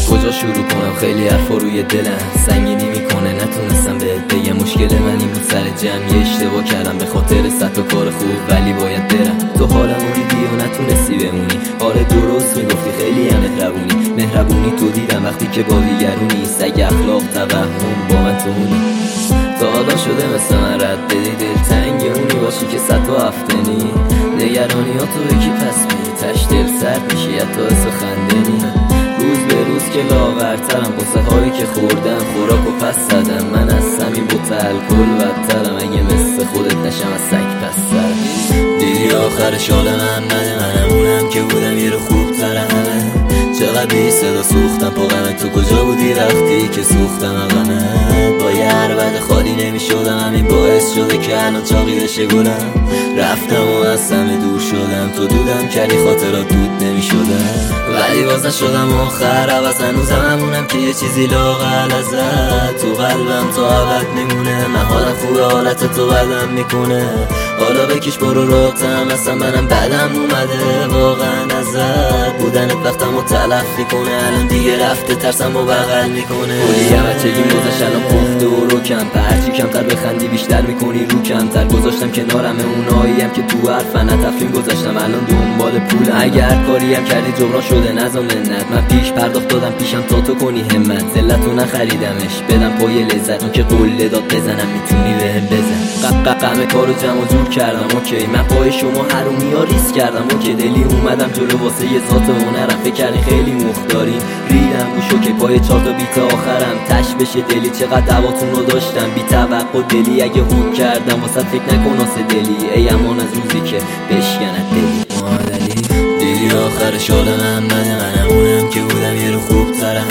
از کجا شروع کنم؟ خیلی حرفا روی دلم سنگینی میکنه، نتونستم بهت بگم. مشکل من این بود سر جمع یه اشتباه کردم به خاطر صد تا کار خوب، ولی باید برم. تو حالمو دیدی و نتونستی بمونی. آره درست میگفتی، خیلی هم مهربونی تو دیدم وقتی که با دیگرونی. سگ اخلاق توهم با من تو مونی. تا حالا شده مثل من رد بدی دلتنگ اونی باشی که صد تا هفتنی. نگرانی ها تو یکی پس میری تش دل سرد میشی حتی حس خندنی. روز به روز که لاغرترم قصه هایی که خوردم خوراک و پس زدم. من از سمی بوت الکل بدترم، اگه مثل خودت نشم از سگ پس سرم. دیدی آخرش حال من بده، منمونم که بودم یه رو خوب ترم. چقدر بی صدا سوختم پا غمت، تو کجا بودی وقتی که سوختم غمت؟ با یه عربد خالی نمی شدم، همین باعث شده که الان چاقی بشه گلم. رفتم و از همه دور شدم، تو دودم کردی خاطرات دود نمی شدم. ولی باز نشدم آخر عوض، هنوزم همونم که یه چیزی لاغل ازت تو قلبم تا ابد میمونه. من حالم خوبه حالت تو بدم میکنه، حالا بکش برو راحتم، اصلا منم بدم اومده واقعا ازت. بودنت وقتمو تلف میکنه، الان دیگه رفته ترسم و بغل میکنه. کلی همه چگیم گذاشت الان پخته و رو کمتر، هرچی کمتر بخندی بیشتر میکنی رو کمتر. گذاشتم کنارم اوناییم که تو حرفن تفریم گذاشتم، الان دنبال پول. اگر کاریم کردی جبران شده نظام منت، من پیش پرداخت دادم پیشم تا تو کنی همت. ذلتو نخریدمش بدم پای لذت، اون که قول داد بزنم میتونی بهم بزن. غم کارو جمع جور کردم اوکی، من پای شما حرومی ها ریس کردم اوکی. دلی اومدم جلو واسه یه ذات هنرم، فکر کردی خیلی مختارین ریدم گوشو که پای 4 تا بیت آخرم تش بشه دلی. چقدر دواتون رو داشتم بی توقع دلی، اگه هوک کردم واسه فکر نکن آسه دلی. ای امان از روزی که بشکنت دلی مادلی. دیدی آخرش حال من بده، منمونم که بودم یه رو خوب ترم.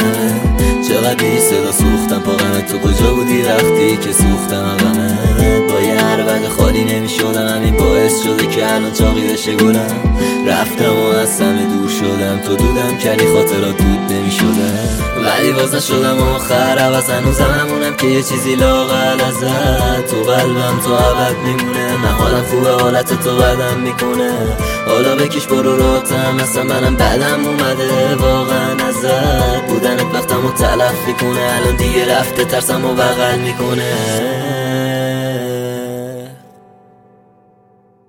چقدر بی صدا سوختم پا غمت، تو کجا بودی وقتی که سوختم غمت؟ با یه عربد خالی نمی شدم، همین باعث شده که الان چاقی بشه گلم. رفتم و از همه دور شدم، تو دودم کردی خاطرات دود نمی شدم. ولی باز نشدم آخر عوض، هنوزم همونم که یه چیزی لاغل ازت تو قلبم تا ابد میمونه. من حالم خوبه حالت تو بدم میکنه، حالا بکش برو راحتم، اصلا منم بدم اومده واقعا ازت. بودنت وقتمو تلف میکنه، الان دیگه رفته ترسم و بغل میکنه.